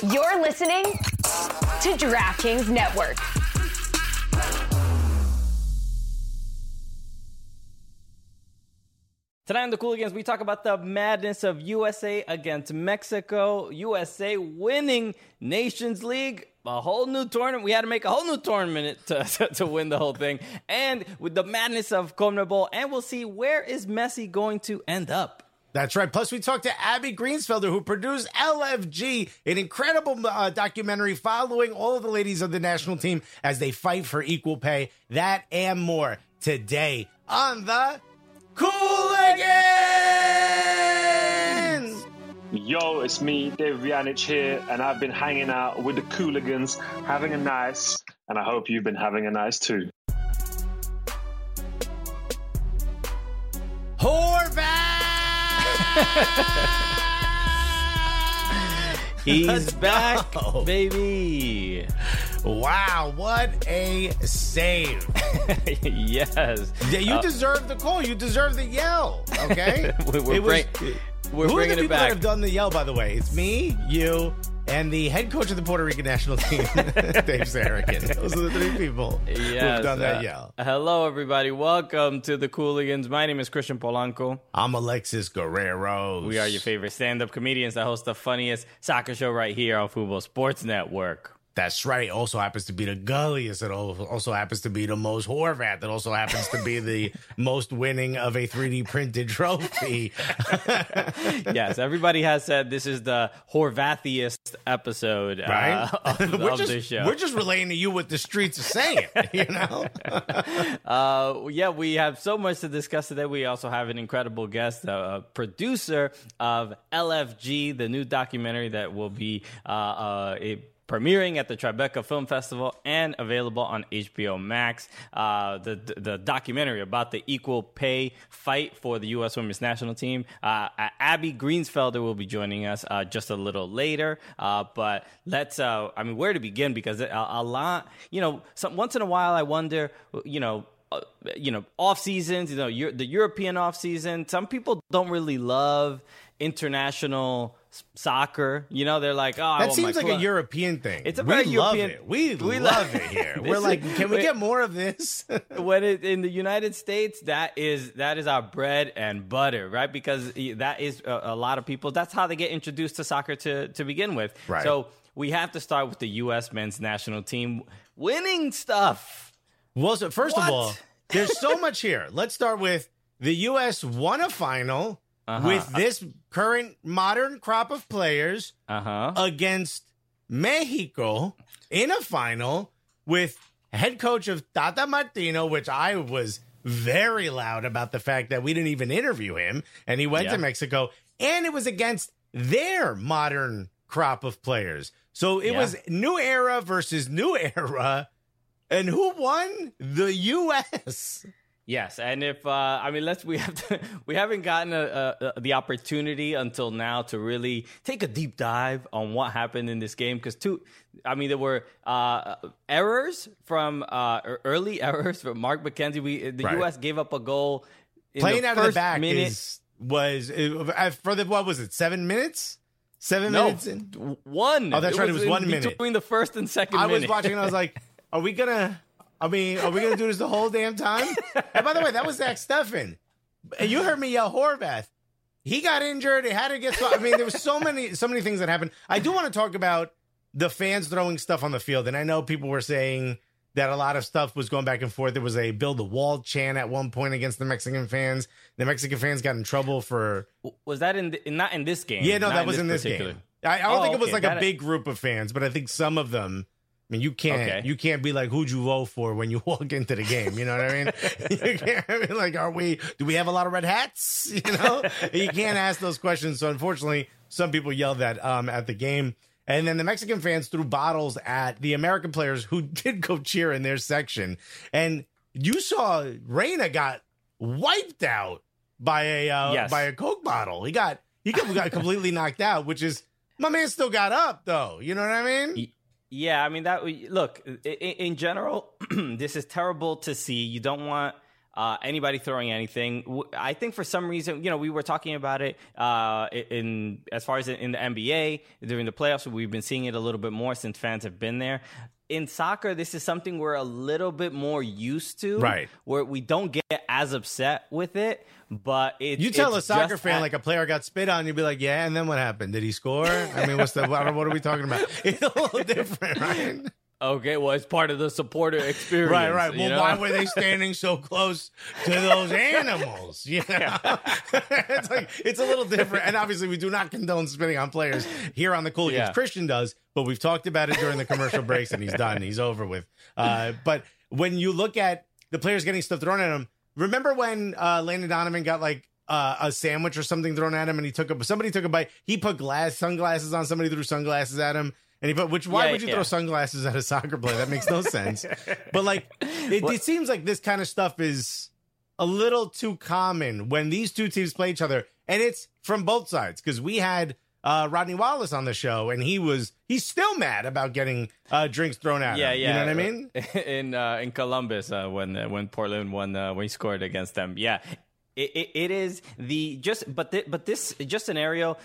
You're listening to DraftKings Network. Tonight on the Cooligans, we talk about the madness of USA against Mexico. USA winning Nations League, a whole new tournament. We had to make a whole new tournament to win the whole thing. And with the madness of CONMEBOL, and we'll see where is Messi going to end up. That's right. Plus, we talked to Abby Greensfelder, who produced LFG, an incredible documentary following all of the ladies of the national team as they fight for equal pay. That and more today on the Cooligans! Yo, it's me, Dave Vjanic here, and I've been hanging out with the Cooligans, having a nice, and I hope you've been having a nice too. Horvath! He's back, baby. Wow, what a save. Yes. Yeah, you deserve the call. You deserve the yell, okay? We're who bringing are the it people back. that have done the yell, by the way? It's me, you, and the head coach of the Puerto Rican national team, Dave Sarakin. Those are the three people who have done that yell. Hello, everybody. Welcome to the Cooligans. My name is Christian Polanco. I'm Alexis Guerrero. We are your favorite stand-up comedians that host the funniest soccer show right here on Fubo Sports Network. That's right. It also happens to be the gulliest. It also happens to be the most Horvath. It also happens to be the most winning of a 3D printed trophy. Yes, everybody has said this is the Horvathiest episode right? of the show. We're just relaying to you what the streets are saying, you know? Yeah, we have so much to discuss today. We also have an incredible guest, a producer of LFG, the new documentary that will be premiering at the Tribeca Film Festival and available on HBO Max. The documentary about the equal pay fight for the U.S. women's national team. Abby Greensfelder will be joining us just a little later. But let's, where to begin? Because a lot, once in a while I wonder, off seasons, the European off season. Some people don't really love international soccer. They're like, oh, that seems like a European thing. It's a very European. We love it here. We're like, can we get more of this? In the United States, that is our bread and butter, right? Because that is a lot of people. That's how they get introduced to soccer to begin with. Right. So we have to start with the U.S. men's national team winning stuff. Well, so first of all, there's so much here. Let's start with the U.S. won a final with this current modern crop of players against Mexico in a final with head coach of Tata Martino, which I was very loud about the fact that we didn't even interview him, and he went to Mexico, and it was against their modern crop of players. So it was new era versus new era. And who won? The U.S. Yes, and if we haven't gotten the opportunity until now to really take a deep dive on what happened in this game because there were errors from early errors from Mark McKenzie. The U.S. gave up a goal in playing the out first of the back minute. What was it? 7 minutes? 7 No, minutes? One. Oh, that's right. It was 1 minute between the first and second. I minute. was watching and I was like, Are we gonna do this the whole damn time? And by the way, that was Zach Steffen. And you heard me yell Horvath. He got injured. It had to get. There was so many things that happened. I do want to talk about the fans throwing stuff on the field, and I know people were saying that a lot of stuff was going back and forth. There was a build the wall chant at one point against the Mexican fans. The Mexican fans got in trouble for. Was that not in this game? Yeah, no, not that was in this game. I don't think it was like a big group of fans, but I think some of them. You can't be like, who'd you vote for when you walk into the game? You know what I mean? You can't be like, do we have a lot of red hats? You can't ask those questions. So unfortunately, some people yelled that at the game. And then the Mexican fans threw bottles at the American players who did go cheer in their section. And you saw Reyna got wiped out by a Coke bottle. He got completely knocked out, which is, my man still got up though. You know what I mean? Yeah, in general, this is terrible to see. You don't want anybody throwing anything. I think for some reason, we were talking about it in as far as in the NBA during the playoffs. We've been seeing it a little bit more since fans have been there. In soccer, this is something we're a little bit more used to, right? Where we don't get as upset with it, but you tell a soccer fan like a player got spit on, you'd be like, yeah, and then what happened? Did he score? I mean, what are we talking about? It's a little different, right? Okay, well, it's part of the supporter experience. Right. Well, why were they standing so close to those animals? It's a little different. And obviously, we do not condone spitting on players here on the Cooligans. Yeah. Christian does, but we've talked about it during the commercial breaks, and he's done. He's over with. But when you look at the players getting stuff thrown at him, remember when Landon Donovan got like a sandwich or something thrown at him, and somebody took a bite. He put sunglasses on. Somebody threw sunglasses at him. And why would you throw sunglasses at a soccer player? That makes no sense. But like, it seems like this kind of stuff is a little too common when these two teams play each other, and it's from both sides. Because we had Rodney Wallace on the show, and he's still mad about getting drinks thrown at him. Yeah. You know what I mean? In Columbus, when Portland won, when he scored against them, yeah. It is but this scenario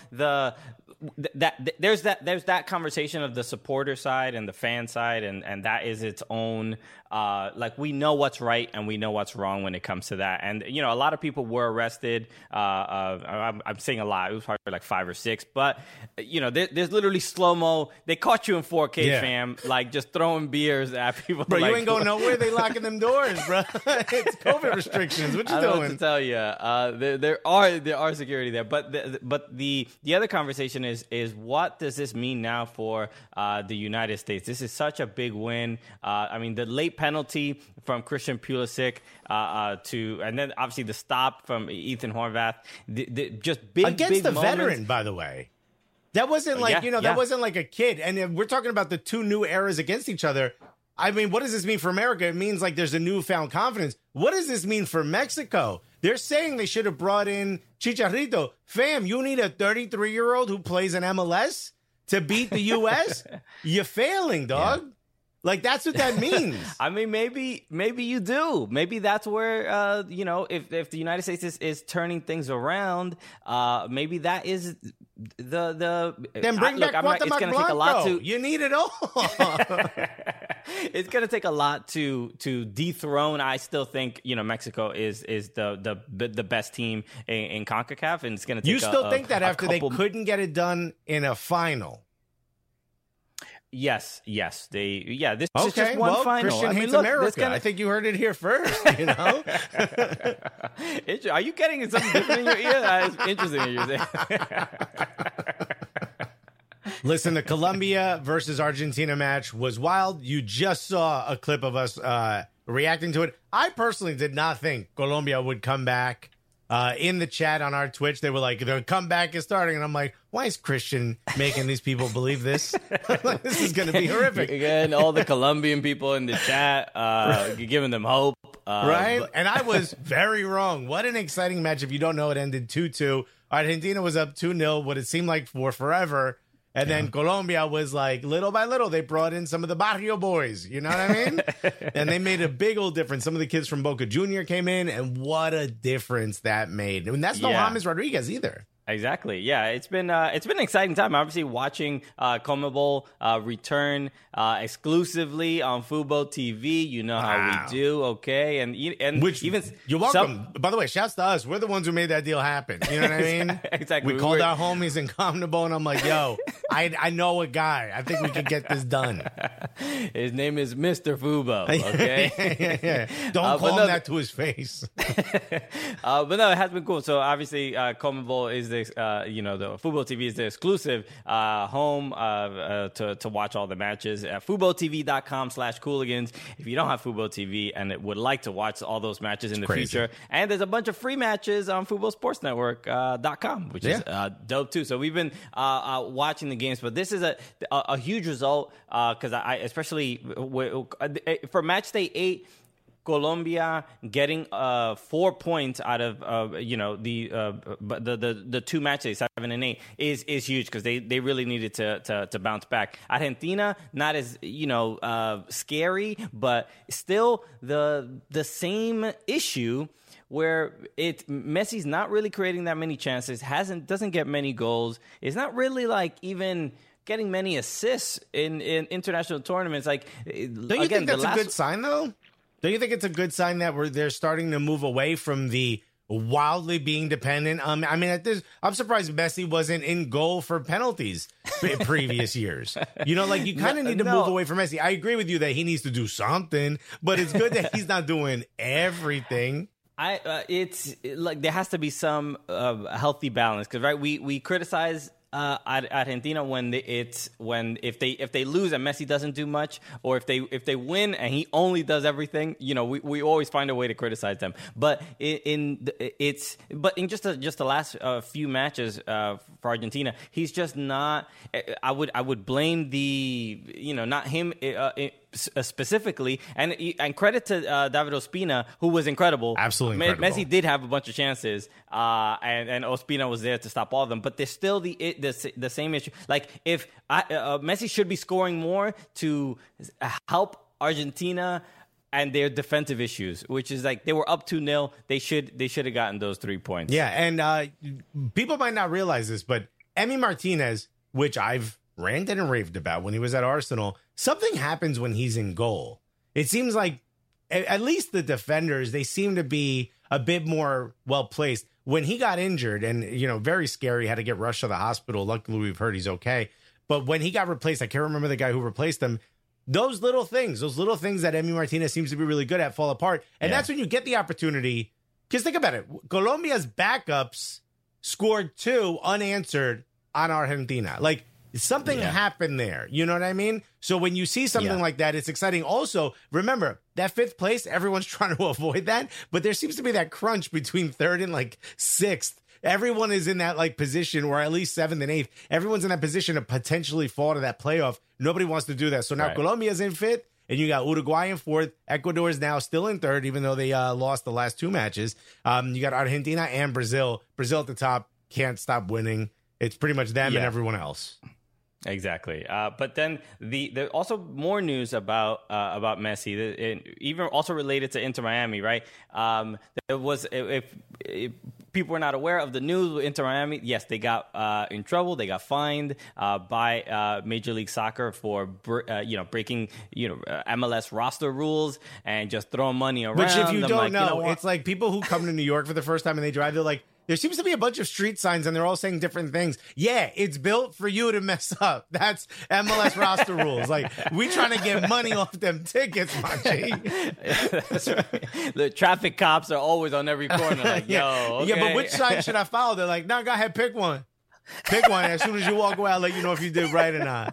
there's that conversation of the supporter side and the fan side, and that is its own like, we know what's right and we know what's wrong when it comes to that. And a lot of people were arrested. I'm saying a lot. It was probably like 5 or 6, but there's literally slow-mo. They caught you in 4K, fam, like just throwing beers at people. Bro, like, you ain't going nowhere. They locking them doors, bro. It's COVID restrictions. What you doing? I don't know what to tell you. There are security there, but the other conversation is what does this mean now for the United States? This is such a big win. I mean, the late penalty from Christian Pulisic and then obviously the stop from Ethan Horvath. Just big against big the moments. Veteran, by the way. That wasn't like that wasn't like a kid. And we're talking about the two new eras against each other. I mean, what does this mean for America? It means like there's a newfound confidence. What does this mean for Mexico? They're saying they should have brought in Chicharito. Fam, you need a 33-year-old who plays in MLS to beat the U.S.? You're failing, dog. Yeah. Like, that's what that means. I mean, maybe you do. Maybe that's where, if the United States is turning things around, maybe that is the then bring back Cuauhtémoc it's going to take a lot to. You need it all. It's going to take a lot to dethrone. I still think Mexico is the best team in CONCACAF, and it's going to take. You still think that after they couldn't get it done in a final? Yes. This is just one final. Christian hates America. I think you heard it here first. Are you getting something different in your ear? That's interesting what you're saying. Listen, the Colombia versus Argentina match was wild. You just saw a clip of us reacting to it. I personally did not think Colombia would come back. In the chat on our Twitch, they were like, the comeback is starting. And I'm like, why is Christian making these people believe this? This is going to be horrific. Again, all the Colombian people in the chat, giving them hope. Right? And I was very wrong. What an exciting match. If you don't know, it ended 2-2. Argentina was up 2-0, what it seemed like for forever. And then Colombia was like, little by little, they brought in some of the Barrio boys. You know what I mean? And they made a big old difference. Some of the kids from Boca Junior came in, and what a difference that made. And that's no James Rodriguez either. Exactly. Yeah, it's been an exciting time. Obviously, watching CONMEBOL return exclusively on Fubo TV. You know how we do, okay? And even you're welcome. By the way, shouts to us. We're the ones who made that deal happen. You know what I mean? Exactly. We called our homies in CONMEBOL, and I'm like, yo, I know a guy. I think we can get this done. His name is Mr. Fubo. Okay. Don't call him that to his face. But no, it has been cool. So obviously, CONMEBOL is the Fubo TV is the exclusive home to watch all the matches at FuboTV.com/Cooligans. If you don't have Fubo TV and would like to watch all those matches in the future, and there's a bunch of free matches on FuboSportsNetwork.com, which is dope too. So we've been watching the games, but this is a huge result because I especially for match day 8. Colombia getting 4 points out of the two matches, 7 and 8, is huge because they really needed to bounce back. Argentina, not as scary, but still the same issue where Messi's not really creating that many chances, doesn't get many goals, is not really like even getting many assists in international tournaments. Like, don't you think that's a good sign though? Don't you think it's a good sign that they're starting to move away from the wildly being dependent? I mean, I'm surprised Messi wasn't in goal for penalties in previous years. You kind of need to move away from Messi. I agree with you that he needs to do something, but it's good that he's not doing everything. It's like there has to be some healthy balance because we criticize Argentina if they lose and Messi doesn't do much, or if they win and he only does everything. We always find a way to criticize them. But in just the last few matches for Argentina, he's just not. I would blame not him. Specifically, and credit to David Ospina, who was incredible. Absolutely incredible. Messi did have a bunch of chances, and Ospina was there to stop all of them. But there's still the same issue. Like, if Messi should be scoring more to help Argentina and their defensive issues, which is like they were up 2-0. They should have gotten those 3 points. Yeah, and people might not realize this, but Emi Martinez, which I've ranted and raved about when he was at Arsenal, something happens when he's in goal. It seems like at least the defenders, they seem to be a bit more well-placed. When he got injured and, very scary, had to get rushed to the hospital. Luckily, we've heard he's okay. But when he got replaced, I can't remember the guy who replaced him. Those little things that Emi Martinez seems to be really good at fall apart. And that's when you get the opportunity. Because think about it. Colombia's backups scored 2 unanswered on Argentina. Like, something happened there. You know what I mean? So when you see something like that, it's exciting. Also, remember, that 5th place, everyone's trying to avoid that. But there seems to be that crunch between 3rd and 6th. Everyone is in that position, or at least 7th and 8th. Everyone's in that position to potentially fall to that playoff. Nobody wants to do that. So now Colombia's in 5th, and you got Uruguay in 4th. Ecuador is now still in 3rd, even though they lost the last 2 matches. You got Argentina and Brazil. Brazil at the top, can't stop winning. It's pretty much them and everyone else. Exactly. But then there's also more news about Messi, even also related to Inter Miami, right? There was, if people were not aware of the news with Inter Miami, yes, they got in trouble. They got fined by Major League Soccer for breaking MLS roster rules and just throwing money around. Which, if you don't know, it's like people who come to New York for the first time and they drive, they're like, there seems to be a bunch of street signs and they're all saying different things. Yeah, it's built for you to mess up. That's MLS roster rules. Like, we trying to get money off them tickets, Machi. That's right. The traffic cops are always on every corner like, yo, okay. Yeah, but which sign should I follow? They're like, no, go ahead, pick one. Pick one. As soon as you walk away, I'll let you know if you did right or not.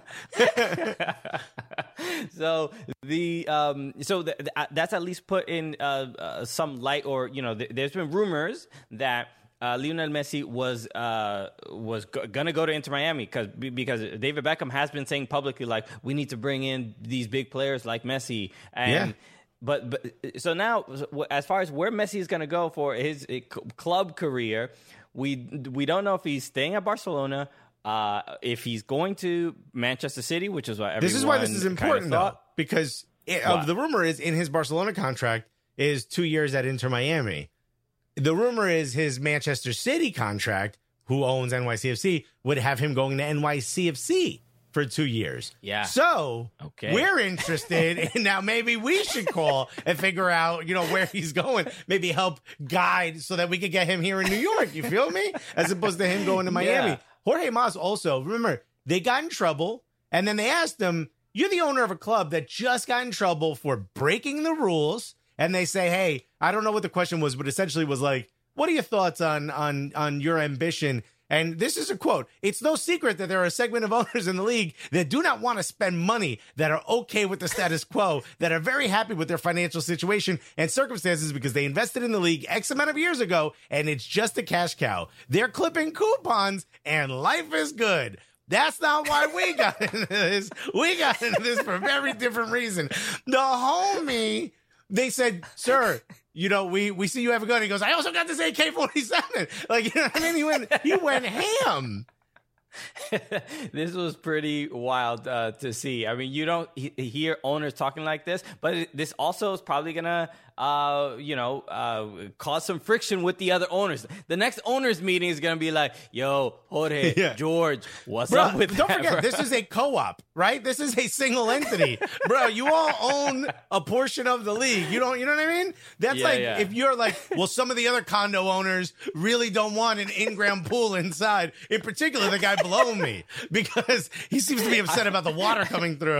So that's at least put in some light, or there's been rumors that Lionel Messi was gonna go to Inter Miami because David Beckham has been saying publicly, like, we need to bring in these big players like Messi. And but so now, as far as where Messi is gonna go for his club career, we don't know if he's staying at Barcelona, if he's going to Manchester City, which is what everyone. This is why this is important, though, because the rumor is in his Barcelona contract is 2 years at Inter Miami. The rumor is his Manchester City contract, who owns NYCFC, would have him going to NYCFC for 2 years. Yeah. So we're interested, and now maybe we should call and figure out, where he's going. Maybe help guide so that we could get him here in New York. You feel me? As opposed to him going to Miami. Yeah. Jorge Mas also, remember, they got in trouble, and then they asked him, you're the owner of a club that just got in trouble for breaking the rules. And they say, hey, I don't know what the question was, but essentially was like, what are your thoughts on your ambition? And this is a quote. It's no secret that there are a segment of owners in the league that do not want to spend money, that are okay with the status quo, that are very happy with their financial situation and circumstances because they invested in the league X amount of years ago, and it's just a cash cow. They're clipping coupons, and life is good. That's not why we got into this. We got into this for a very different reason. The homie they said, sir, we see you have a gun. He goes, I also got this AK-47. Like, you know what I mean? He went ham. This was pretty wild to see. I mean, you don't hear owners talking like this, but this also is probably gonna, cause some friction with the other owners. The next owners meeting is gonna be like, "Yo, Jorge, George, what's up with that?" Don't forget, this is a co-op, right? This is a single entity, bro. You all own a portion of the league. You know what I mean? That's if you're like, well, some of the other condo owners really don't want an in-ground pool inside. In particular, the guy below me, because he seems to be upset about the water coming through.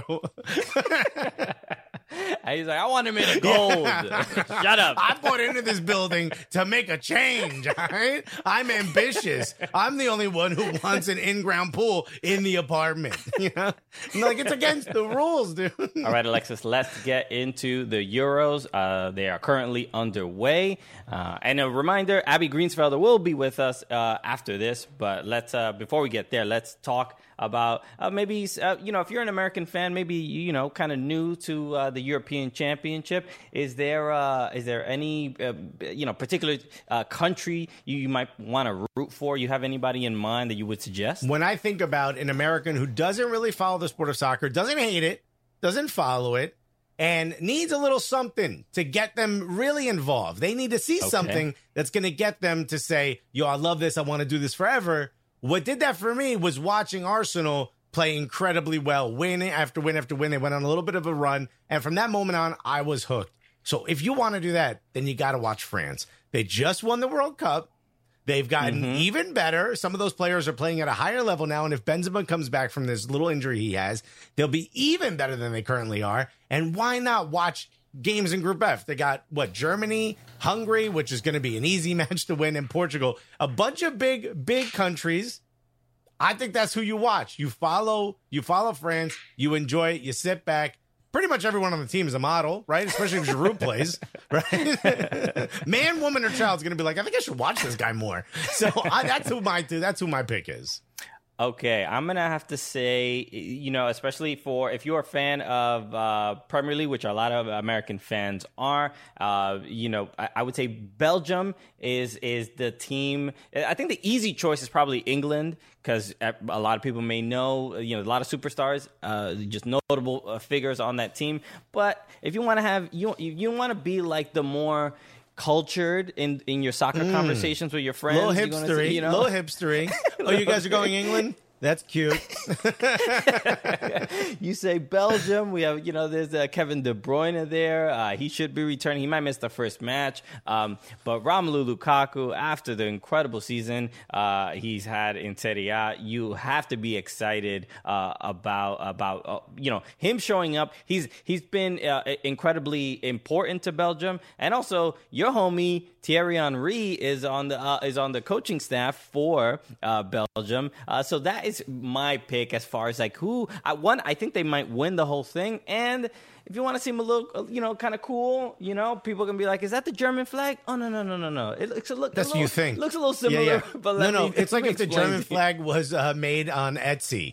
And he's like, I want him in gold. Shut up. I bought into this building to make a change, all right? I'm ambitious. I'm the only one who wants an in-ground pool in the apartment. Like, it's against the rules, dude. All right, Alexis, let's get into the Euros. They are currently underway. And a reminder, Abby Greensfelder will be with us after this. But before we get there, let's talk about maybe, if you're an American fan, maybe, kind of new to the European Championship. Is there any, particular country you might want to root for? You have anybody in mind that you would suggest? When I think about an American who doesn't really follow the sport of soccer, doesn't hate it, doesn't follow it, and needs a little something to get them really involved. They need to see something that's going to get them to say, yo, I love this. I want to do this forever. What did that for me was watching Arsenal play incredibly well, win after win after win. They went on a little bit of a run. And from that moment on, I was hooked. So if you want to do that, then you got to watch France. They just won the World Cup. They've gotten even better. Some of those players are playing at a higher level now. And if Benzema comes back from this little injury he has, they'll be even better than they currently are. And why not watch games in Group F? They got, Germany, Hungary, which is going to be an easy match to win, and Portugal. A bunch of big countries. I think that's who you watch. You follow France. You enjoy it. You sit back. Pretty much everyone on the team is a model, right? Especially if Giroud plays, right? Man, woman, or child is going to be like, I think I should watch this guy more. So that's who my pick is. Okay, I'm going to have to say, especially if you're a fan of Premier League, which a lot of American fans are, I would say Belgium is the team. I think the easy choice is probably England, because a lot of people may know, a lot of superstars, just notable figures on that team. But if you want to have, you want to be like the more cultured in your soccer conversations with your friends. Little hipstery. Oh, you guys are going England? That's cute. You say Belgium. We have, there's Kevin De Bruyne there. He should be returning. He might miss the first match. But Romelu Lukaku, after the incredible season he's had in Serie A, you have to be excited about him showing up. He's been incredibly important to Belgium, and also your homie Thierry Henry is on the coaching staff for Belgium. So that is my pick as far as like who I think they might win the whole thing. And if you want to seem a little, kind of cool, people can be like, "Is that the German flag?" Oh no! It looks That's what you think. Looks a little similar. Yeah. But no. It's like if the German flag was made on Etsy.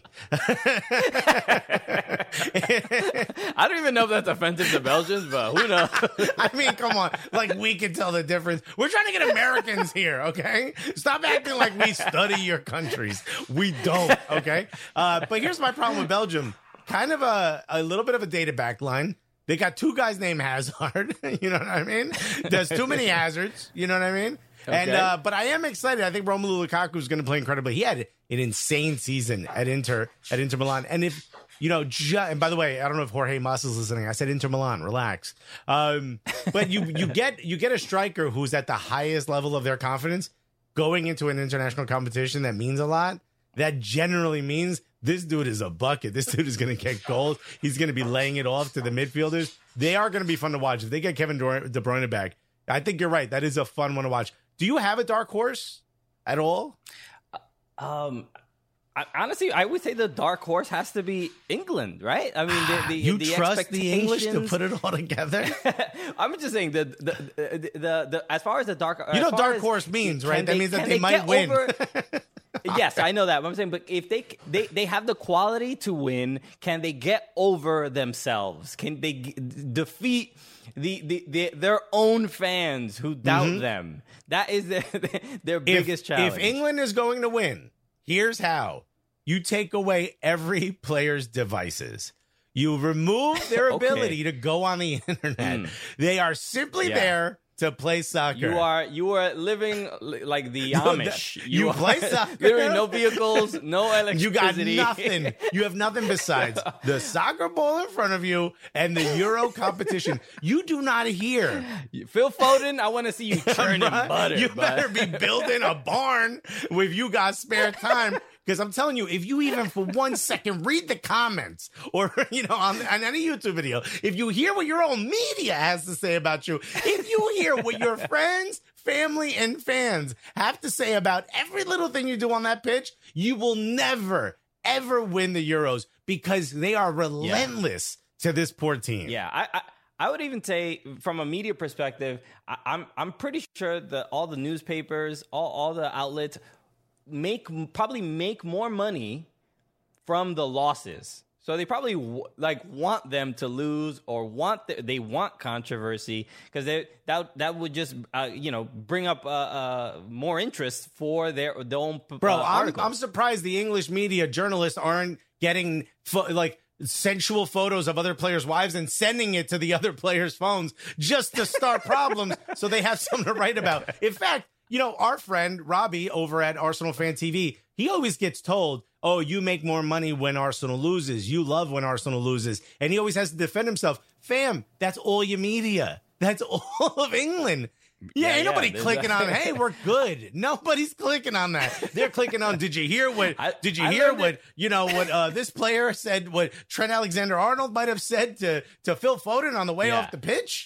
I don't even know if that's offensive to Belgians, but who knows? I mean, come on. Like, we can tell the difference. We're trying to get Americans here, okay? Stop acting like we study your countries. We don't, okay? But here's my problem with Belgium. Kind of a little bit of a dated backline. They got two guys named Hazard. You know what I mean? There's too many Hazards. You know what I mean? Okay. And but I am excited. I think Romelu Lukaku is going to play incredibly. He had an insane season at Inter Milan. And if and by the way, I don't know if Jorge Mas is listening. I said Inter Milan. Relax. But you get a striker who's at the highest level of their confidence going into an international competition. That means a lot. That generally means this dude is a bucket. This dude is going to get goals. He's going to be laying it off to the midfielders. They are going to be fun to watch. If they get Kevin De Bruyne back, I think you're right. That is a fun one to watch. Do you have a dark horse at all? Honestly, I would say the dark horse has to be England, right? I mean, you the trust the English to put it all together? I'm just saying the as far as the dark, dark horse means, right? That means that they might win. Yes, I know that. But I'm saying, but if they have the quality to win, can they get over themselves? Can they defeat their own fans who doubt them? That is their biggest challenge. If England is going to win, here's how. You take away every player's devices. You remove their ability to go on the internet. They are simply there to play soccer. You are living like the Amish. You play soccer. Literally no vehicles, no electricity. You got nothing. You have nothing besides the soccer ball in front of you and the Euro competition. You do not hear. Phil Foden, I want to see you churning butter. You better be building a barn if you got spare time. Because I'm telling you, if you even for 1 second read the comments or, on any YouTube video, if you hear what your own media has to say about you, if you hear what your friends, family, and fans have to say about every little thing you do on that pitch, you will never, ever win the Euros because they are relentless to this poor team. Yeah, I would even say from a media perspective, I'm pretty sure that all the newspapers, all the outlets probably make more money from the losses. So they probably want them to lose or they want controversy because that would just bring up more interest for their own articles. I'm surprised the English media journalists aren't getting sensual photos of other players' wives and sending it to the other players' phones just to start problems so they have something to write about. In fact, our friend Robbie over at Arsenal Fan TV, he always gets told, oh, you make more money when Arsenal loses. You love when Arsenal loses. And he always has to defend himself. Fam, that's all your media. That's all of England. Ain't nobody clicking on, hey, we're good. Nobody's clicking on that. They're clicking on, did you hear what this player said, what Trent Alexander-Arnold might have said to Phil Foden on the way off the pitch,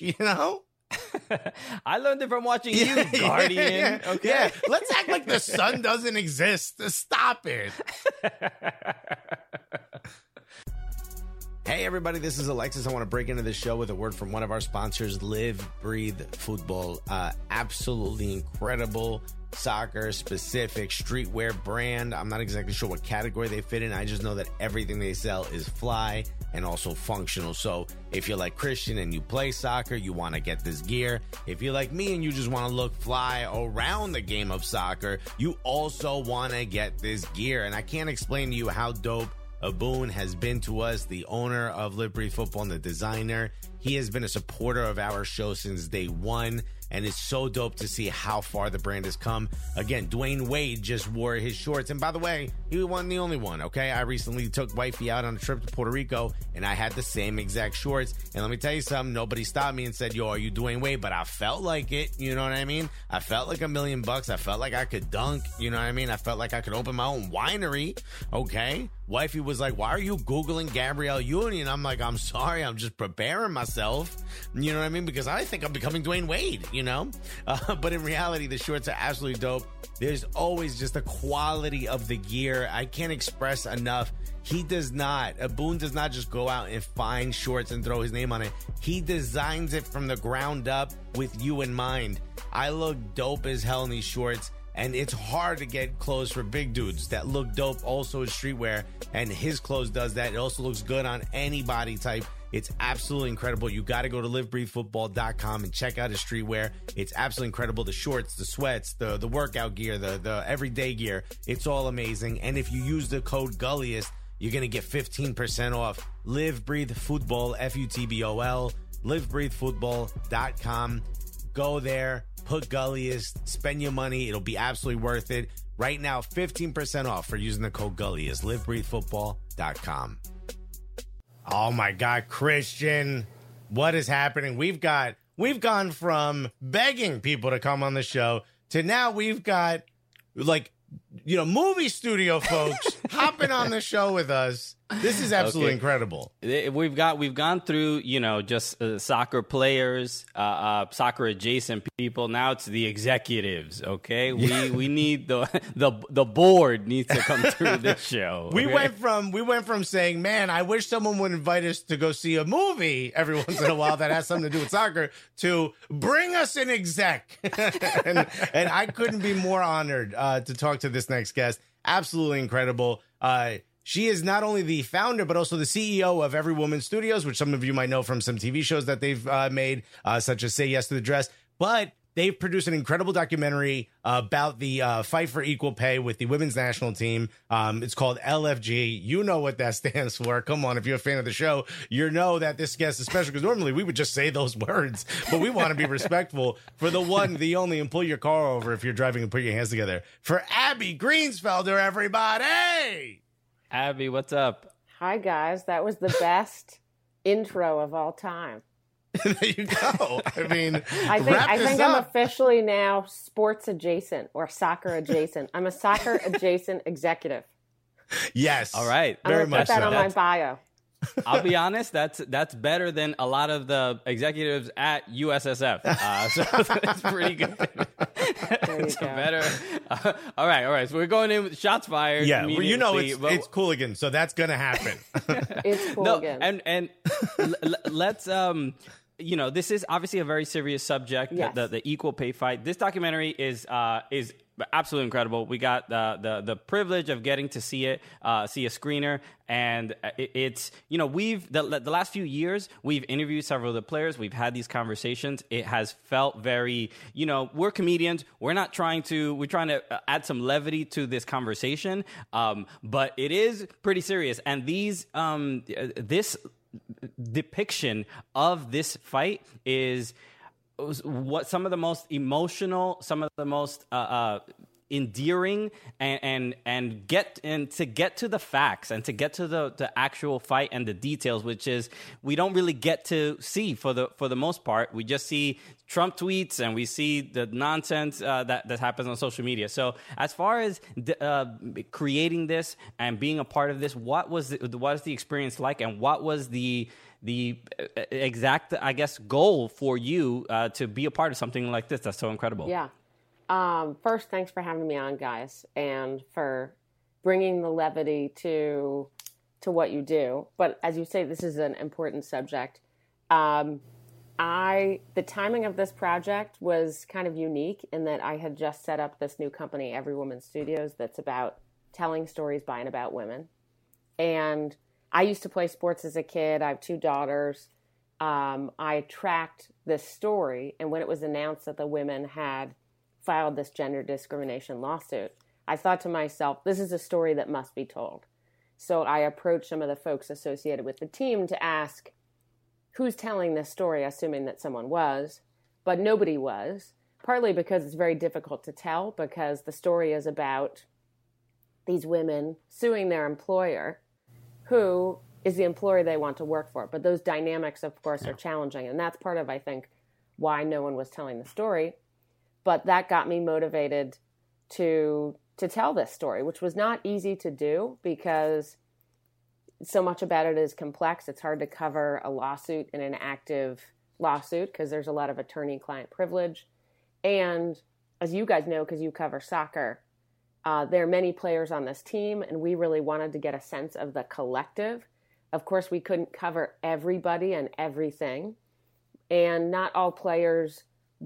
I learned it from watching you, Guardian. Okay. Yeah. Let's act like the sun doesn't exist. Stop it. Hey, everybody, this is Alexis. I want to break into the show with a word from one of our sponsors, Live, Breathe Football. Absolutely incredible soccer-specific streetwear brand. I'm not exactly sure what category they fit in. I just know that everything they sell is fly and also functional. So if you're like Christian and you play soccer, you want to get this gear. If you're like me and you just want to look fly around the game of soccer, you also want to get this gear. And I can't explain to you how dope Aboon has been to us, the owner of Live Breathe Football and the designer. He has been a supporter of our show since day one, and it's so dope to see how far the brand has come. Again, Dwayne Wade just wore his shorts, and by the way, he wasn't the only one, okay? I recently took wifey out on a trip to Puerto Rico, and I had the same exact shorts, and let me tell you something, nobody stopped me and said, yo, are you Dwayne Wade? But I felt like it, you know what I mean? I felt like $1 million bucks. I felt like I could dunk, you know what I mean? I felt like I could open my own winery, okay? Wifey was like, why are you Googling Gabrielle Union? I'm like, I'm sorry, I'm just preparing myself, you know what I mean? Because I think I'm becoming Dwayne Wade, but in reality, the shorts are absolutely dope. There's always just the quality of the gear. I can't express enough. Aboon does not just go out and find shorts and throw his name on it. He designs it from the ground up with you in mind. I look dope as hell in these shorts. And it's hard to get clothes for big dudes that look dope also as streetwear. And his clothes does that. It also looks good on any body type. It's absolutely incredible. You got to go to livebreathefootball.com and check out his streetwear. It's absolutely incredible. The shorts, the sweats, the workout gear, the everyday gear. It's all amazing. And if you use the code Gulliest, you're going to get 15% off. Live, Breathe Football, F-U-T-B-O-L, livebreathefootball.com. Go there. Put Gulliest, spend your money. It'll be absolutely worth it. Right now, 15% off for using the code Gulliest. LiveBreatheFootball.com. Oh my God, Christian, what is happening? We've gone from begging people to come on the show to now we've got movie studio folks hopping on the show with us. This is absolutely incredible. We've gone through, just soccer players, soccer adjacent people. Now it's the executives. Okay, we need the board needs to come through this show. Okay? We went from saying, man, I wish someone would invite us to go see a movie every once in a while that has something to do with soccer, to bring us an exec, and I couldn't be more honored to talk to this next guest. absolutely incredible. She is not only the founder, but also the CEO of Every Woman Studios, which some of you might know from some TV shows that they've made, such as Say Yes to the Dress. But they've produced an incredible documentary about the fight for equal pay with the women's national team. It's called LFG. You know what that stands for. Come on, if you're a fan of the show, you know that this guest is special, because normally we would just say those words, but we want to be respectful for the one, the only, and pull your car over if you're driving and put your hands together. For Abby Greensfelder, everybody! Abby, what's up? Hi, guys. That was the best intro of all time. There you go. I mean, I think I'm officially now sports adjacent or soccer adjacent. I'm a soccer adjacent executive. Yes. All right. I'm going to put that on my bio. I'll be honest, that's better than a lot of the executives at USSF. So that's pretty good. It's better. All right. So we're going in with shots fired. Yeah, well, you know it's Cooligan, so that's gonna happen. It's Cooligan. No, and let's this is obviously a very serious subject. Yes. The equal pay fight. This documentary is absolutely incredible. We got the privilege of getting to see it, see a screener, and it's we've the last few years we've interviewed several of the players. We've had these conversations. It has felt very we're comedians. We're trying to add some levity to this conversation, but it is pretty serious. And this depiction of this fight is what some of the most emotional, some of the most endearing, and to get to the facts and to get to the actual fight and the details, which is we don't really get to see for the most part. We just see Trump tweets and we see the nonsense that happens on social media. So as far as creating this and being a part of this, what is the experience like, and what was the exact, I guess, goal for you to be a part of something like this that's so incredible? Yeah. First, thanks for having me on, guys, and for bringing the levity to what you do. But as you say, this is an important subject. The timing of this project was kind of unique in that I had just set up this new company, Every Woman Studios, that's about telling stories by and about women. And I used to play sports as a kid. I have 2 daughters. I tracked this story, and when it was announced that the women had filed this gender discrimination lawsuit, I thought to myself, this is a story that must be told. So I approached some of the folks associated with the team to ask, who's telling this story, assuming that someone was, but nobody was, partly because it's very difficult to tell, because the story is about these women suing their employer, who is the employer they want to work for. But those dynamics, of course, are challenging. And that's part of, I think, why no one was telling the story. But that got me motivated to tell this story, which was not easy to do because so much about it is complex. It's hard to cover a lawsuit in an active lawsuit because there's a lot of attorney-client privilege. And as you guys know, because you cover soccer, there are many players on this team, and we really wanted to get a sense of the collective. Of course, we couldn't cover everybody and everything, and not all players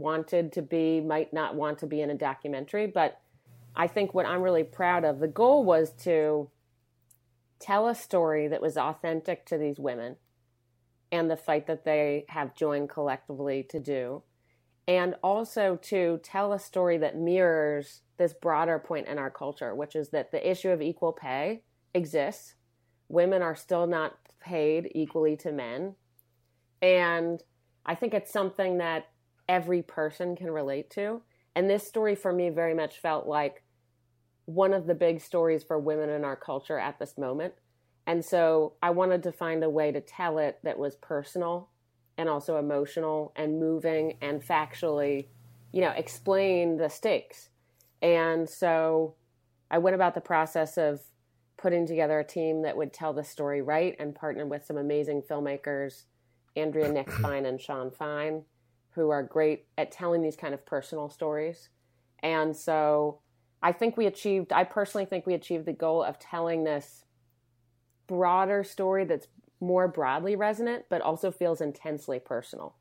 might not want to be in a documentary, but I think what I'm really proud of, the goal was to tell a story that was authentic to these women and the fight that they have joined collectively to do, and also to tell a story that mirrors this broader point in our culture, which is that the issue of equal pay exists. Women are still not paid equally to men. And I think it's something that every person can relate to. And this story for me very much felt like one of the big stories for women in our culture at this moment. And so I wanted to find a way to tell it that was personal and also emotional and moving and factually, explain the stakes. And so I went about the process of putting together a team that would tell the story right, and partnered with some amazing filmmakers, Andrea Nick Fine and Sean Fine, who are great at telling these kind of personal stories. And so I personally think we achieved the goal of telling this broader story that's more broadly resonant, but also feels intensely personal.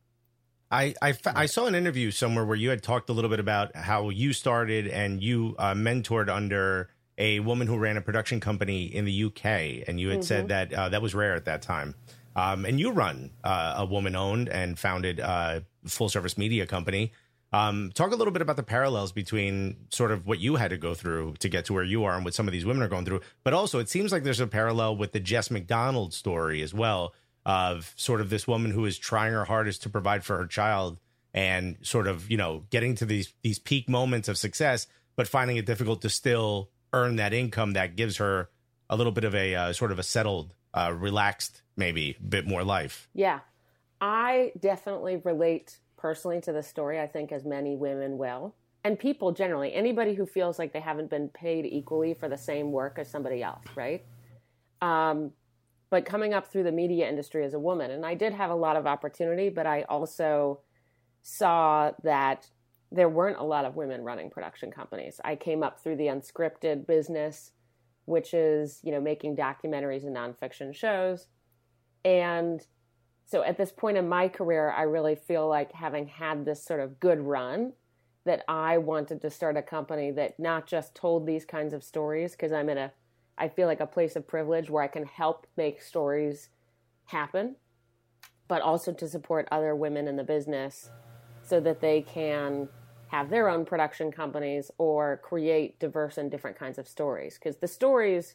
I saw an interview somewhere where you had talked a little bit about how you started and you mentored under a woman who ran a production company in the UK, and you had said that that was rare at that time. And you run a woman-owned and founded full-service media company. Talk a little bit about the parallels between sort of what you had to go through to get to where you are and what some of these women are going through. But also, it seems like there's a parallel with the Jess McDonald story as well, of sort of this woman who is trying her hardest to provide for her child and sort of, you know, getting to these peak moments of success, but finding it difficult to still earn that income that gives her a little bit of a sort of a settled, relaxed, maybe bit more life. Yeah, I definitely relate personally to the story, I think, as many women will. And people generally, anybody who feels like they haven't been paid equally for the same work as somebody else, right? But coming up through the media industry as a woman, and I did have a lot of opportunity, but I also saw that there weren't a lot of women running production companies. I came up through the unscripted business, which is, you know, making documentaries and nonfiction shows. And so at this point in my career, I really feel like, having had this sort of good run, that I wanted to start a company that not just told these kinds of stories, because I feel like a place of privilege where I can help make stories happen, but also to support other women in the business so that they can have their own production companies or create diverse and different kinds of stories. Because the stories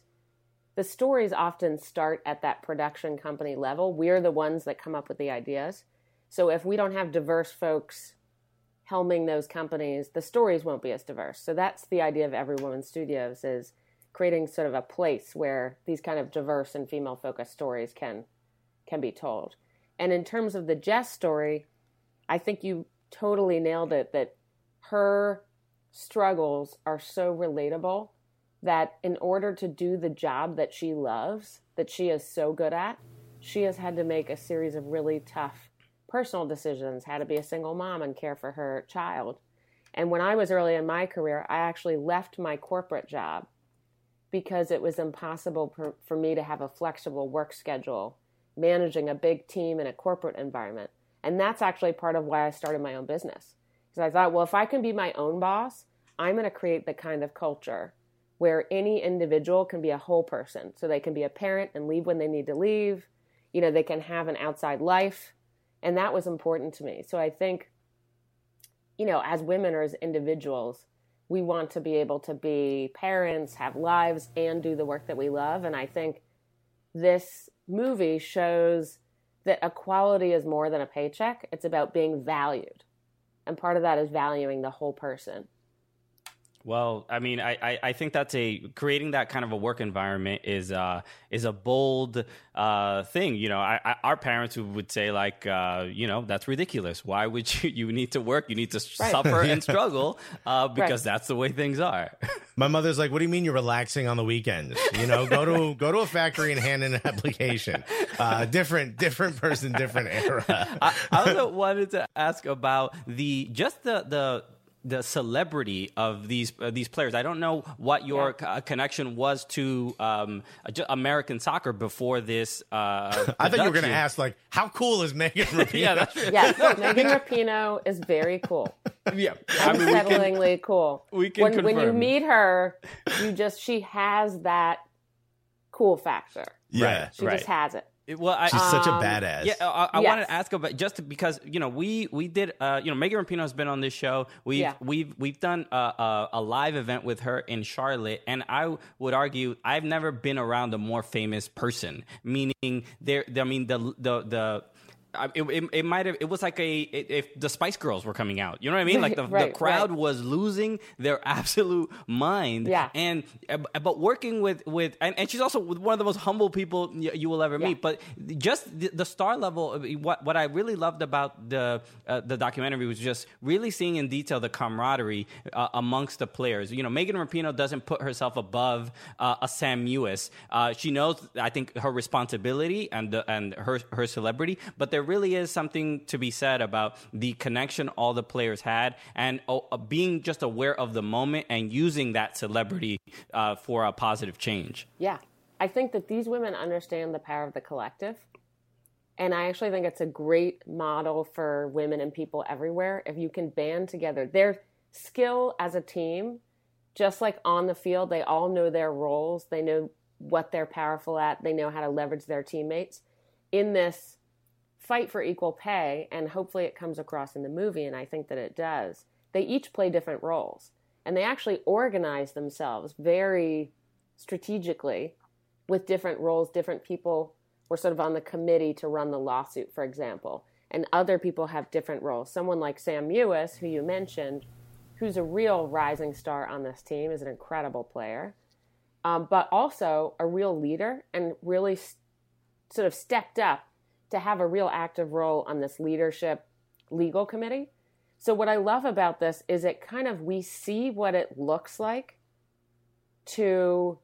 often start at that production company level. We're the ones that come up with the ideas. So if we don't have diverse folks helming those companies, the stories won't be as diverse. So that's the idea of Every Woman Studios, is creating sort of a place where these kind of diverse and female-focused stories can be told. And in terms of the Jess story, I think you totally nailed it, that her struggles are so relatable that in order to do the job that she loves, that she is so good at, she has had to make a series of really tough personal decisions, how to be a single mom and care for her child. And when I was early in my career, I actually left my corporate job because it was impossible for me to have a flexible work schedule, managing a big team in a corporate environment. And that's actually part of why I started my own business. Because I thought, well, if I can be my own boss, I'm going to create the kind of culture where any individual can be a whole person. So they can be a parent and leave when they need to leave. You know, they can have an outside life. And that was important to me. So I think, you know, as women or as individuals, we want to be able to be parents, have lives, and do the work that we love. And I think this movie shows that equality is more than a paycheck. It's about being valued. And part of that is valuing the whole person. Well, I mean, I think that's creating that kind of a work environment is a bold thing. You know, our parents would say, like, you know, that's ridiculous. Why would you need to work? You need to suffer and struggle because that's the way things are. My mother's like, what do you mean you're relaxing on the weekends? You know, go to a factory and hand in an application. Different person, different era. I also wanted to ask about the celebrity of these players. I don't know what your connection was to American soccer before this. I thought you were going to ask, like, how cool is Megan Rapinoe? Yeah, that's true. Yes, Megan Rapinoe is very cool. Yeah, unsettlingly cool. We can confirm. When you meet her, she has that cool factor. Yeah, she just has it. Well, she's such a badass. Yeah, I wanted to ask about, just because, you know, we did, you know, Megan Rapinoe has been on this show. We've done a live event with her in Charlotte, and I would argue I've never been around a more famous person. Meaning, it might have. It was like if the Spice Girls were coming out. You know what I mean? Like the crowd was losing their absolute mind. Yeah. But working with and she's also one of the most humble people you will ever meet. But just the star level. What I really loved about the documentary was just really seeing in detail the camaraderie amongst the players. You know, Megan Rapinoe doesn't put herself above a Sam Mewis. She knows, I think, her responsibility and her celebrity, but there really is something to be said about the connection all the players had, and being just aware of the moment and using that celebrity for a positive change. Yeah. I think that these women understand the power of the collective. And I actually think it's a great model for women and people everywhere. If you can band together, their skill as a team just like on the field, they all know their roles. They know what they're powerful at. They know how to leverage their teammates. In this fight for equal pay, and hopefully it comes across in the movie, and I think that it does, they each play different roles. And they actually organize themselves very strategically with different roles. Different people were sort of on the committee to run the lawsuit, for example. And other people have different roles. Someone like Sam Mewis, who you mentioned, who's a real rising star on this team, is an incredible player, but also a real leader and really sort of stepped up to have a real active role on this leadership legal committee. So what I love about this is it kind of, we see what it looks like to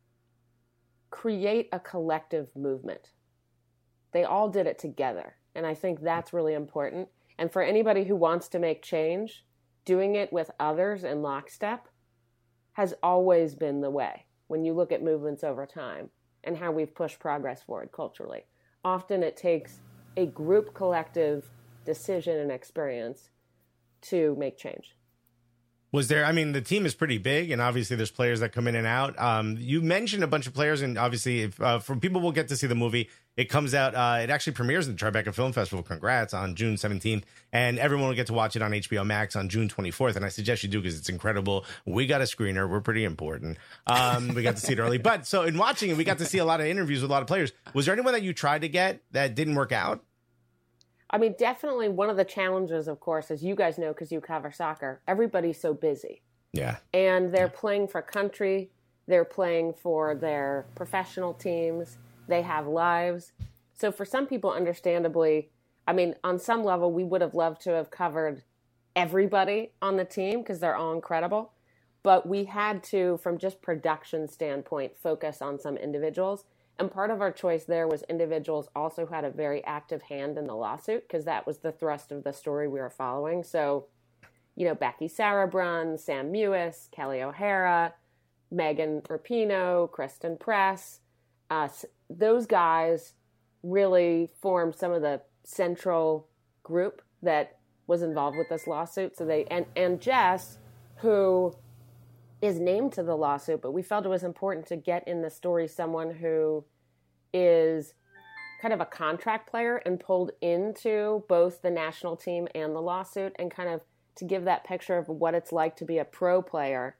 create a collective movement. They all did it together. And I think that's really important. And for anybody who wants to make change, doing it with others in lockstep has always been the way. When you look at movements over time and how we've pushed progress forward culturally, often it takes a group collective decision and experience to make change. Was there, I mean, the team is pretty big, and obviously there's players that come in and out. You mentioned a bunch of players, and obviously, if from people will get to see the movie, it comes out, it actually premieres at the Tribeca Film Festival, congrats, on June 17th, and everyone will get to watch it on HBO Max on June 24th, and I suggest you do because it's incredible. We got a screener. We're pretty important. We got to see it early. But so in watching it, we got to see a lot of interviews with a lot of players. Was there anyone that you tried to get that didn't work out? I mean, definitely one of the challenges, of course, as you guys know, because you cover soccer, everybody's so busy. Yeah. And they're playing for country. They're playing for their professional teams. They have lives. So for some people, understandably, I mean, on some level, we would have loved to have covered everybody on the team because they're all incredible. But we had to, from just production standpoint, focus on some individuals. And part of our choice there was individuals also had a very active hand in the lawsuit because that was the thrust of the story we were following. So, you know, Becky Sauerbrunn, Sam Mewis, Kelly O'Hara, Megan Rapinoe, Kristen Press. Those guys really formed some of the central group that was involved with this lawsuit. So they, and Jess, who is named to the lawsuit, but we felt it was important to get in the story someone who is kind of a contract player and pulled into both the national team and the lawsuit, and kind of to give that picture of what it's like to be a pro player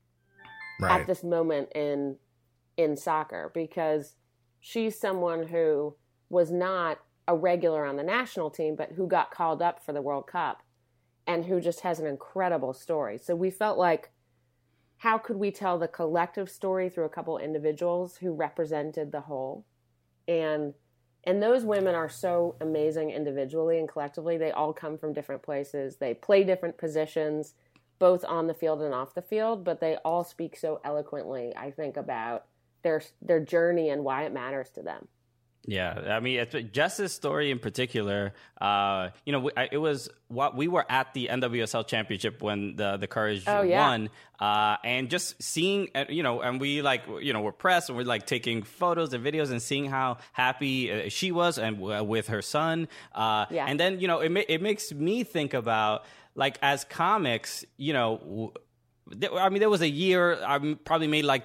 at this moment in soccer, because she's someone who was not a regular on the national team, but who got called up for the World Cup and who just has an incredible story. So we felt like, how could we tell the collective story through a couple individuals who represented the whole? And those women are so amazing individually and collectively. They all come from different places. They play different positions, both on the field and off the field, but they all speak so eloquently, I think, about their journey and why it matters to them. Yeah, I mean, Jess's story in particular, you know, it was what we were at the NWSL Championship when the Courage won, and just seeing, you know, and we like, you know, we're pressed and we're like taking photos and videos and seeing how happy she was and with her son, and then, you know, it makes me think about, like, as comics, you know, I mean, there was a year I probably made like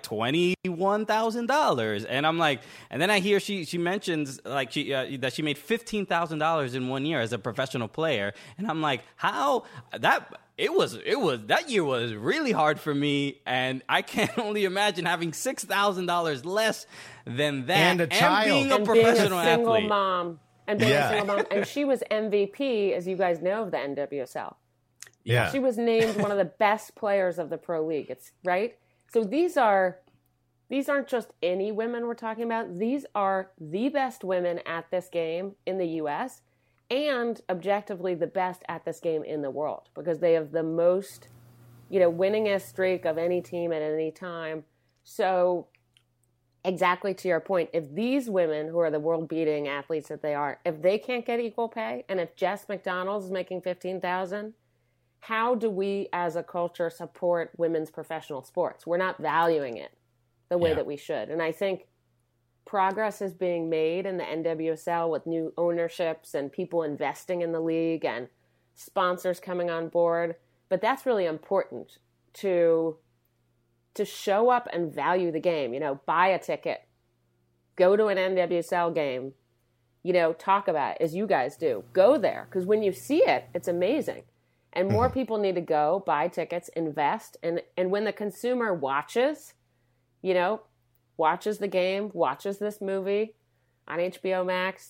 $21,000, and I'm like, and then I hear she mentions like that she made $15,000 in 1 year as a professional player, and I'm like, how that that year was really hard for me, and I can only imagine having $6,000 less than that, and a child, being a single athlete. Mom, and being a single mom, and she was MVP, as you guys know, of the NWSL. Yeah. She was named one of the best players of the Pro League. It's right. So these aren't just any women we're talking about. These are the best women at this game in the U.S. and objectively the best at this game in the world, because they have the most, you know, winningest streak of any team at any time. So exactly to your point, if these women who are the world-beating athletes that they are, if they can't get equal pay, and if Jess McDonald is making $15,000, how do we as a culture support women's professional sports? We're not valuing it the way that we should. And I think progress is being made in the NWSL with new ownerships and people investing in the league and sponsors coming on board. But that's really important to to show up and value the game, buy a ticket, go to an NWSL game, talk about it as you guys do. Go there, because when you see it, it's amazing. And more people need to go, buy tickets, invest. And when the consumer watches, watches the game, watches this movie on HBO Max,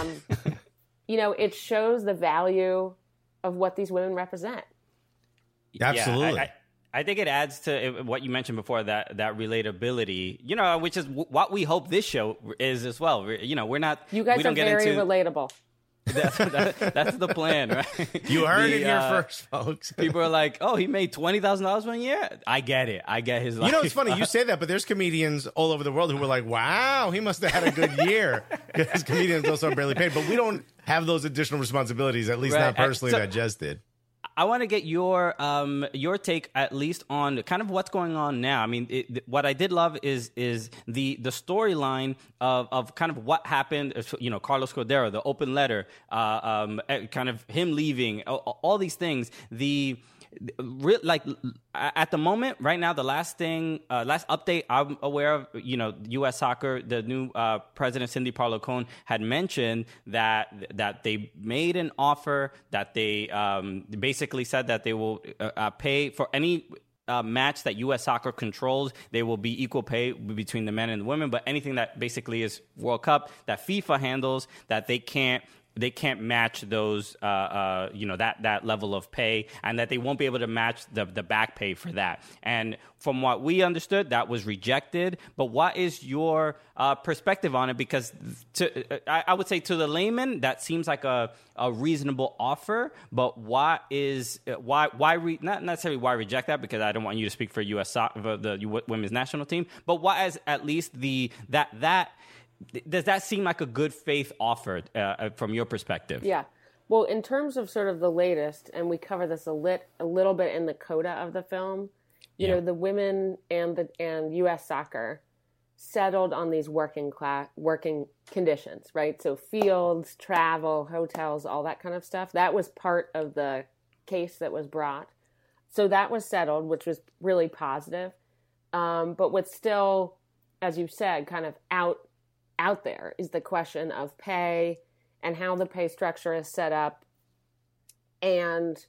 it shows the value of what these women represent. Absolutely. Yeah, I think it adds to what you mentioned before, that relatability, which is what we hope this show is as well. We're not. You guys are very relatable. That's the plan, right? You heard it here first, folks. People are like, "Oh, he made $20,000 one year." I get it. I get his life. It's funny you say that, but there's comedians all over the world who were like, "Wow, he must have had a good year." Because comedians also are barely paid, but we don't have those additional responsibilities. At least not personally, that Jess did. I want to get your take at least on kind of what's going on now. I mean, what I did love is the storyline of kind of what happened. Carlos Cordero, the open letter, kind of him leaving, all these things. At the moment right now, the last update I'm aware of, U.S. Soccer, the new president Cindy Parlow-Cone had mentioned that they made an offer, that they basically said that they will pay for any match that U.S. Soccer controls. They will be equal pay between the men and the women, but anything that basically is World Cup that FIFA handles, that they can't match those, that level of pay, and that they won't be able to match the back pay for that. And from what we understood, that was rejected. But what is your perspective on it? Because I would say to the layman, that seems like a reasonable offer. But why not necessarily why reject that? Because I don't want you to speak for the women's national team. But why is at least that. Does that seem like a good faith offer from your perspective? Yeah. Well, in terms of sort of the latest, and we cover this a little bit in the coda of the film, the women and U.S. Soccer settled on these working conditions, right? So fields, travel, hotels, all that kind of stuff. That was part of the case that was brought. So that was settled, which was really positive. But what's still, as you said, kind of out there is the question of pay and how the pay structure is set up. And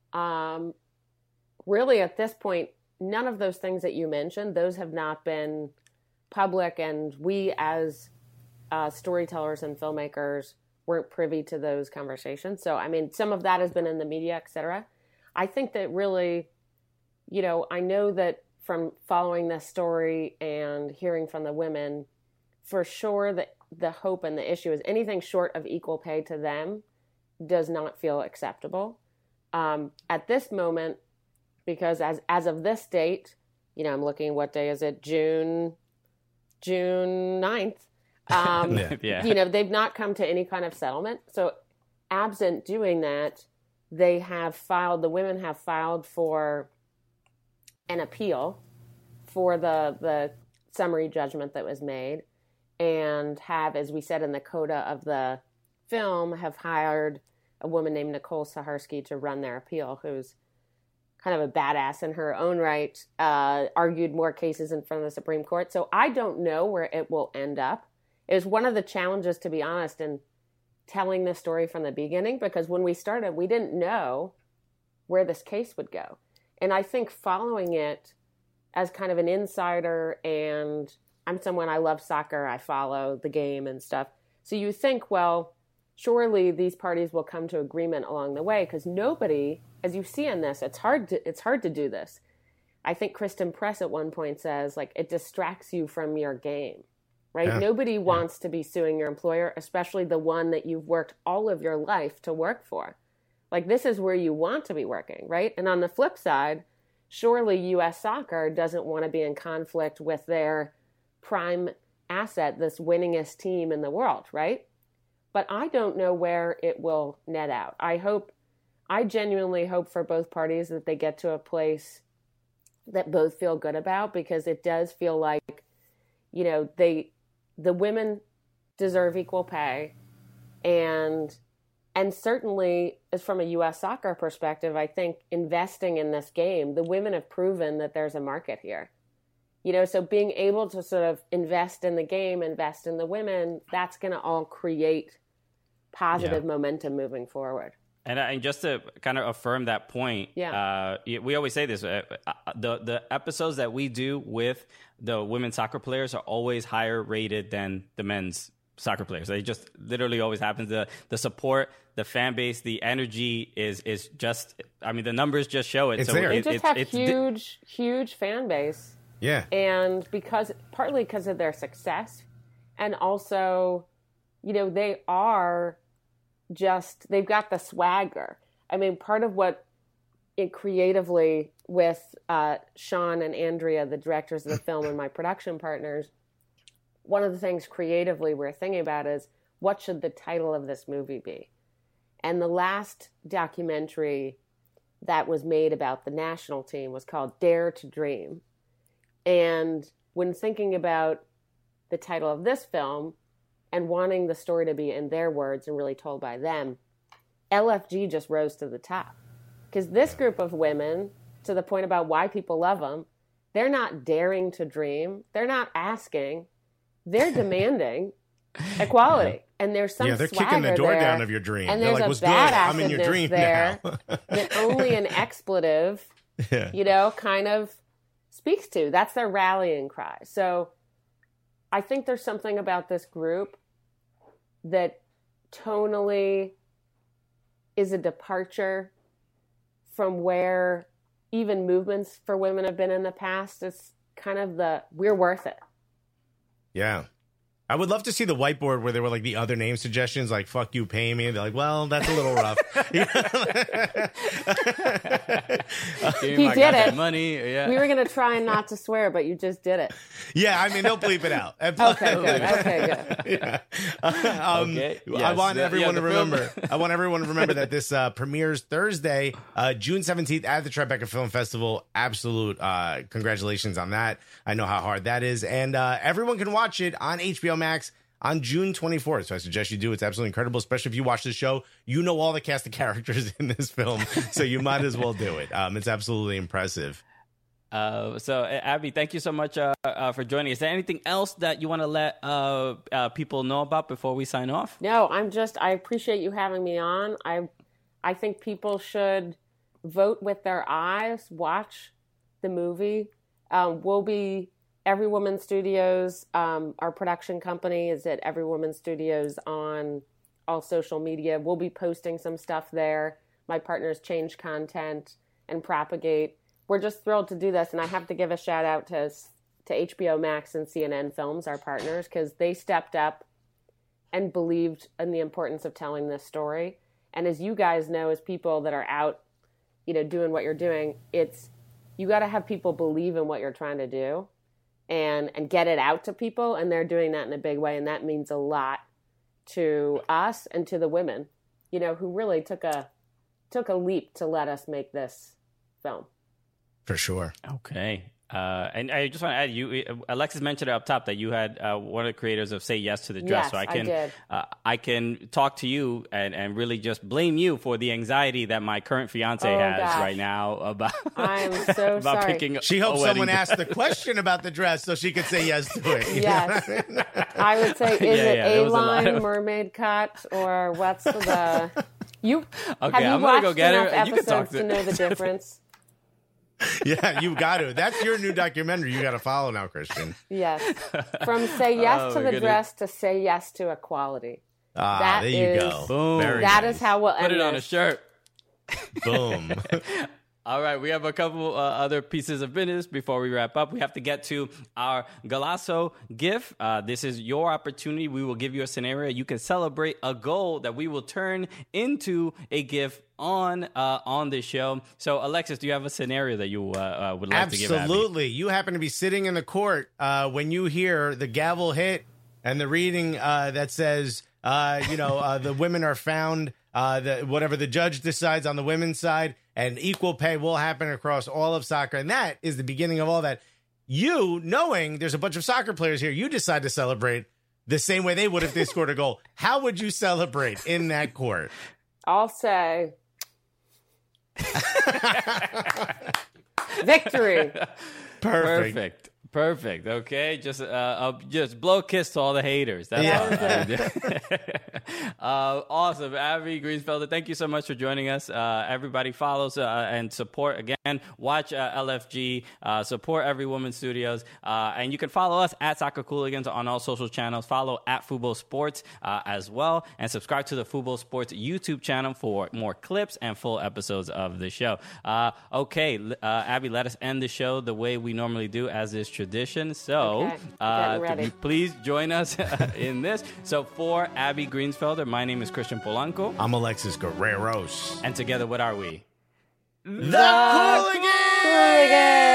really at this point, none of those things that you mentioned, those have not been public, and we as storytellers and filmmakers weren't privy to those conversations. So, I mean, some of that has been in the media, et cetera. I think that really, I know that from following this story and hearing from the women, for sure that the hope and the issue is anything short of equal pay to them does not feel acceptable. At this moment, because as of this date, I'm looking, what day is it? June 9th. They've not come to any kind of settlement. So absent doing that, the women have filed for an appeal for the summary judgment that was made, and have, as we said in the coda of the film, have hired a woman named Nicole Saharsky to run their appeal, who's kind of a badass in her own right, argued more cases in front of the Supreme Court. So I don't know where it will end up. It was one of the challenges, to be honest, in telling this story from the beginning, because when we started, we didn't know where this case would go. And I think following it as kind of an insider, and I'm someone, I love soccer, I follow the game and stuff. So you think, well, surely these parties will come to agreement along the way, because nobody, as you see in this, it's hard to do this. I think Kristen Press at one point says, like, it distracts you from your game, right? Yeah. Nobody wants to be suing your employer, especially the one that you've worked all of your life to work for. Like, this is where you want to be working, right? And on the flip side, surely U.S. Soccer doesn't want to be in conflict with their prime asset, this winningest team in the world, right? But I don't know where it will net out. I genuinely hope for both parties that they get to a place that both feel good about, because it does feel like, the women deserve equal pay, and certainly, as from a U.S. Soccer perspective, I think investing in this game, the women have proven that there's a market here. So being able to sort of invest in the game, invest in the women, that's going to all create positive momentum moving forward. And just to kind of affirm that point, we always say this, the episodes that we do with the women's soccer players are always higher rated than the men's soccer players. They just literally always happens. The support, the fan base, the energy is just, the numbers just show it. It's there. They just have huge fan base. Yeah. And partly because of their success, and also, they've got the swagger. Part of what creatively with Sean and Andrea, the directors of the film, and my production partners, one of the things creatively we're thinking about is, what should the title of this movie be? And the last documentary that was made about the national team was called Dare to Dream. And when thinking about the title of this film and wanting the story to be in their words and really told by them, LFG just rose to the top. Because this group of women, to the point about why people love them, they're not daring to dream. They're not asking. They're demanding equality. And there's some they're swagger kicking the door there, down of your dream. And they're there's like, a what's good? I'm in your dream there now. that only an expletive, kind of speaks to. That's their rallying cry. So I think there's something about this group that tonally is a departure from where even movements for women have been in the past. It's kind of we're worth it. Yeah. I would love to see the whiteboard where there were like the other name suggestions, like "fuck you, pay me." They're like, "Well, that's a little rough." He did it. Money. Yeah. We were gonna try not to swear, but you just did it. Yeah, they'll bleep it out. Okay, good. Yeah. Yes, I want everyone to remember. film. I want everyone to remember that this premieres Thursday, June 17th at the Tribeca Film Festival. Absolute congratulations on that. I know how hard that is, and everyone can watch it on HBO Max on June 24th. So I suggest you do. It's absolutely incredible, especially if you watch the show. You know all the cast of characters in this film, so you might as well do it. It's absolutely impressive. So, Abby, thank you so much for joining us. Is there anything else that you want to let people know about before we sign off? No, I appreciate you having me on. I think people should vote with their eyes, watch the movie. We'll be Every Woman Studios. Our production company is at Every Woman Studios on all social media. We'll be posting some stuff there. My partners Change Content and Propagate. We're just thrilled to do this, and I have to give a shout out to HBO Max and CNN Films, our partners, because they stepped up and believed in the importance of telling this story. And as you guys know, as people that are out, doing what you're doing, you got to have people believe in what you're trying to do. And get it out to people, and they're doing that in a big way, and that means a lot to us and to the women, who really took a leap to let us make this film. For sure. Okay. And I just want to add, Alexis mentioned up top that you had one of the creators of Say Yes to the Dress. Yes, so I did. I can talk to you and really just blame you for the anxiety that my current fiance has right now about. I'm so about sorry. Picking she hopes someone dress. asked the question about the dress so she could say yes to it. Yes. I would say, is it A-line, mermaid cut, or what's the... You Okay, have you I'm watched gonna go get her. enough You can talk episodes to know the difference? Yeah, you got to. That's your new documentary you got to follow now, Christian. Yes. From Say Yes to the goodness. Dress to Say Yes to Equality. There you go. Boom. That is how we'll end Put it on a this. shirt. Boom. All right, we have a couple other pieces of business before we wrap up. We have to get to our Golazo gift. This is your opportunity. We will give you a scenario. You can celebrate a goal that we will turn into a gift on the show. So, Alexis, do you have a scenario that you would like to give Abby? Absolutely. You happen to be sitting in the court when you hear the gavel hit and the reading that says, the women are found, whatever the judge decides on the women's side, and equal pay will happen across all of soccer. And that is the beginning of all that. You, knowing there's a bunch of soccer players here, you decide to celebrate the same way they would if they scored a goal. How would you celebrate in that court? I'll say victory. Perfect. Perfect. Okay, just blow a kiss to all the haters. That's awesome. Abby Greensfelder, thank you so much for joining us. Everybody follows and support. Again, watch LFG. Support Every Woman Studios, and you can follow us at Soccer Cooligans on all social channels. Follow at Fubo Sports as well, and subscribe to the Fubo Sports YouTube channel for more clips and full episodes of the show. Okay, Abby, let us end the show the way we normally do, as is tradition. So, please join us in this. So, for Abby Greensfelder, my name is Christian Polanco. I'm Alexis Guerreros. And together, what are we? The Cooligans!